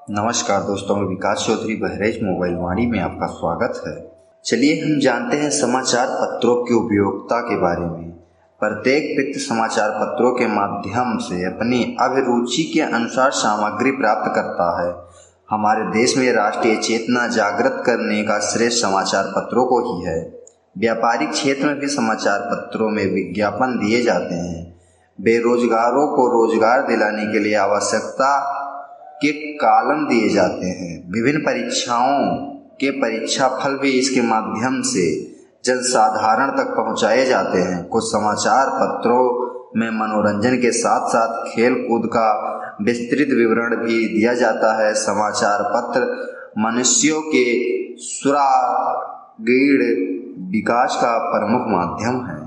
नमस्कार दोस्तों, मैं विकास चौधरी बहरेज मोबाइल वाणी में आपका स्वागत है। चलिए हम जानते हैं समाचार पत्रों की उपयोगिता के बारे में। प्रत्येक व्यक्ति समाचार पत्रों के माध्यम से अपनी अभिरुचि के अनुसार सामग्री प्राप्त करता है। हमारे देश में राष्ट्रीय चेतना जागृत करने का श्रेय समाचार पत्रों को ही है। व्यापारिक क्षेत्र में भी समाचार पत्रों में विज्ञापन दिए जाते हैं। बेरोजगारों को रोजगार दिलाने के लिए आवश्यकता के कॉलम दिए जाते हैं। विभिन्न परीक्षाओं के परीक्षा फल भी इसके माध्यम से जनसाधारण तक पहुंचाए जाते हैं। कुछ समाचार पत्रों में मनोरंजन के साथ साथ खेल कूद का विस्तृत विवरण भी दिया जाता है। समाचार पत्र मनुष्यों के सुदृढ़ विकास का प्रमुख माध्यम है।